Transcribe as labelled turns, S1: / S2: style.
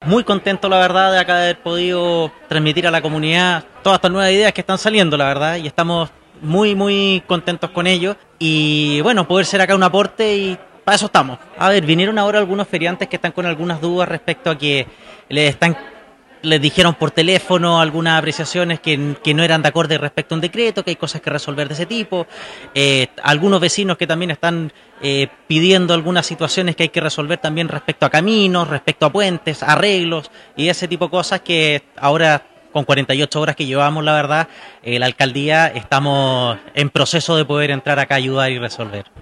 S1: muy contento, la verdad, de acá haber podido transmitir a la comunidad todas estas nuevas ideas que están saliendo, la verdad, y estamos muy contentos con ello. Y bueno, poder ser acá un aporte y para eso estamos. A ver, vinieron ahora algunos feriantes que están con algunas dudas respecto a que les dijeron por teléfono algunas apreciaciones que no eran de acorde respecto a un decreto, que hay cosas que resolver de ese tipo. Algunos vecinos que también están pidiendo algunas situaciones que hay que resolver también respecto a caminos, respecto a puentes, arreglos y ese tipo de cosas que ahora, con 48 horas que llevamos, la verdad, la alcaldía estamos en proceso de poder entrar acá a ayudar y resolver.